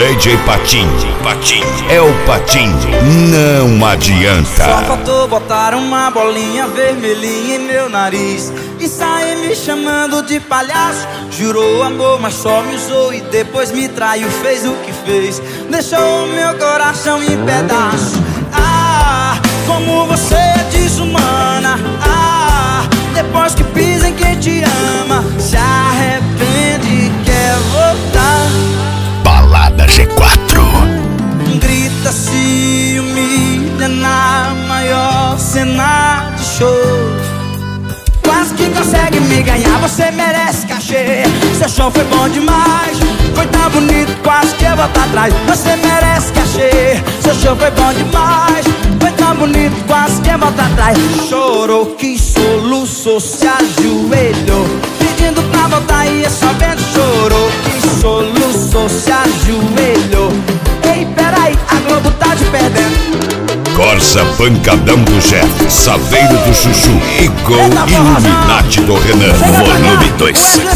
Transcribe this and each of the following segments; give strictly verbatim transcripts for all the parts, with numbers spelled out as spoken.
D J Patinho, Patinho, é o Patinho, não adianta. Só faltou botar uma bolinha vermelhinha em meu nariz e sair me chamando de palhaço. Jurou amor, mas só me usou e depois me traiu, fez o que fez, deixou meu coração em pedaços. Ah, como você é desumana. Ah, depois que pisa em quem te ama, se arrepende e quer voltar. Balada G quatro. Grita, se humilha na maior cena de show. Quase que consegue me ganhar, você merece cachê. Seu show foi bom demais, foi tão bonito, quase que eu volto atrás. Você merece cachê. Seu show foi bom demais, foi tão bonito, quase que eu volto atrás. Chorou, que soluçou, se ajoelhou, pedindo pra voltar e é só vendo. Chorou, que soluçou, se ajoelhou. Ei, peraí, a Globo tá te perdendo. Corsa Pancadão do Jeff, Saveiro do Chuchu e Gol Illuminati do Renan, volume dois.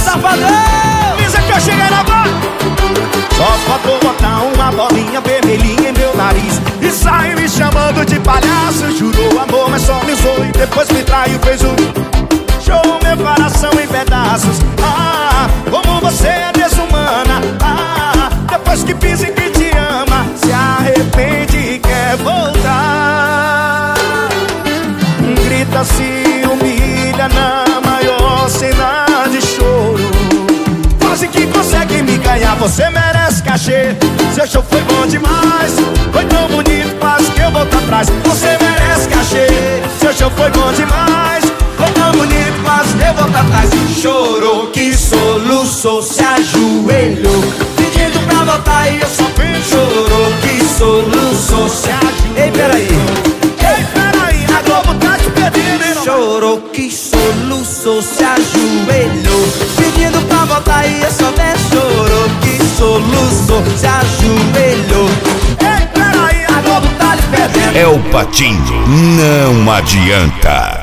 Avisa que eu cheguei na bola. Só faltou botar uma bolinha vermelhinha em meu nariz e sair me chamando de palhaço. Jurou amor, mas só me usou e depois me traiu, fez o show, meu coração em pedaços. Ah, como você é desumana. Ah, depois que pisa em quem te ama, se arrepende e quer voltar. Grita, se humilha na maior cena de choro. Quase que consegue me ganhar, você merece cachê. Seu show foi bom demais, foi tão bonito, quase que eu volto atrás. Você merece cachê. Seu show foi bom demais, foi tão bonito, quase que eu volto atrás. Chorou, que soluçou, se ajoelhou, pedindo pra voltar e eu só vi. Chorou, que soluçou, se ajoelhou. Ei, peraí, ei, peraí, a Globo tá te pedindo. Chorou, que soluçou, se ajoelhou, pedindo pra voltar e eu só vi. Chorou, que soluçou, se ajoelhou. Ei, peraí, a Globo tá te perdendo. É o Patinho, não adianta.